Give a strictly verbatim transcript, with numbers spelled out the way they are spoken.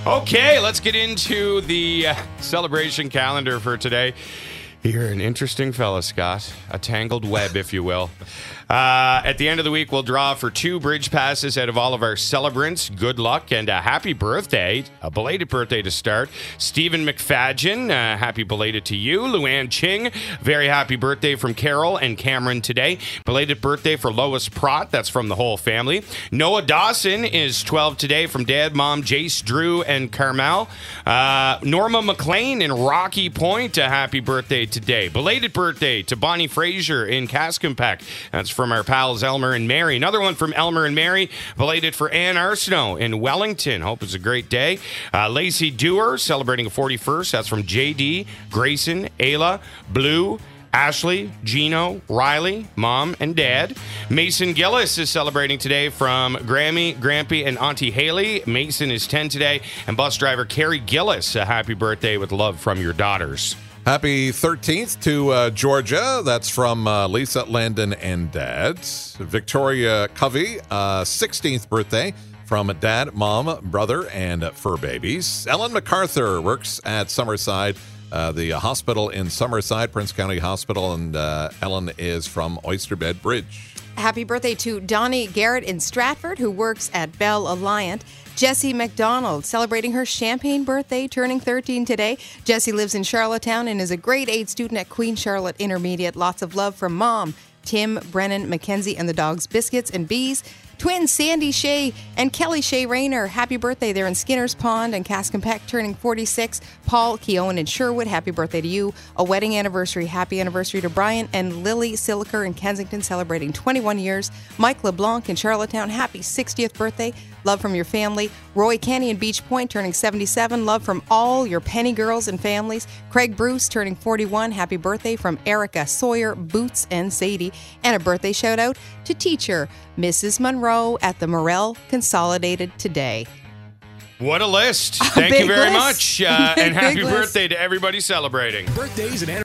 Okay, let's get into the uh, celebration calendar for today. You're an interesting fella, Scott. A tangled web, if you will. Uh, at the end of the week, we'll draw for two bridge passes out of all of our celebrants. Good luck and a happy birthday. A belated birthday to start. Stephen McFadgen, uh, happy belated to you. Luann Ching, very happy birthday from Carol and Cameron today. Belated birthday for Lois Pratt. That's from the whole family. Noah Dawson is twelve today from Dad, Mom, Jace, Drew, and Carmel. Uh, Norma McLean in Rocky Point, a happy birthday today. Belated birthday to Bonnie Fraser in Cascampec. That's from our pals Elmer and Mary. Another one from Elmer and Mary. Belated for Ann Arsenault in Wellington. Hope it's a great day. Uh, Lacey Dewar celebrating a forty-first. That's from J D, Grayson, Ayla, Blue, Ashley, Gino, Riley, Mom, and Dad. Mason Gillis is celebrating today from Grammy, Grampy, and Auntie Haley. Mason is ten today. And bus driver Carrie Gillis, a happy birthday with love from your daughters. Happy thirteenth to uh, Georgia. That's from uh, Lisa, Landon, and Dad. Victoria Covey, uh, sixteenth birthday from Dad, Mom, brother, and fur babies. Ellen MacArthur works at Summerside, uh, the hospital in Summerside, Prince County Hospital, and uh, Ellen is from Oysterbed Bridge. Happy birthday to Donnie Garrett in Stratford, who works at Bell Alliant. Jessie McDonald celebrating her Champagne birthday, turning thirteen today. Jessie lives in Charlottetown and is a grade eight student at Queen Charlotte Intermediate. Lots of love from Mom, Tim, Brennan, Mackenzie, and the dogs Biscuits and Bees. Twins Sandy Shea and Kelly Shea Rayner. Happy birthday. They're in Skinner's Pond and Cascampec, turning forty-six. Paul Keown in Sherwood. Happy birthday to you. A wedding anniversary. Happy anniversary to Brian and Lily Siliker in Kensington, celebrating twenty-one years. Mike LeBlanc in Charlottetown. Happy sixtieth birthday. Love from your family. Roy Kenny in Beach Point, turning seventy-seven. Love from all your Penny girls and families. Craig Bruce turning forty-one. Happy birthday from Erica Sawyer, Boots, and Sadie. And a birthday shout out to teacher Missus Monroe at the Morel Consolidated today. What a list. Thank you very list. much. Uh, and happy list. birthday to everybody celebrating. Birthdays and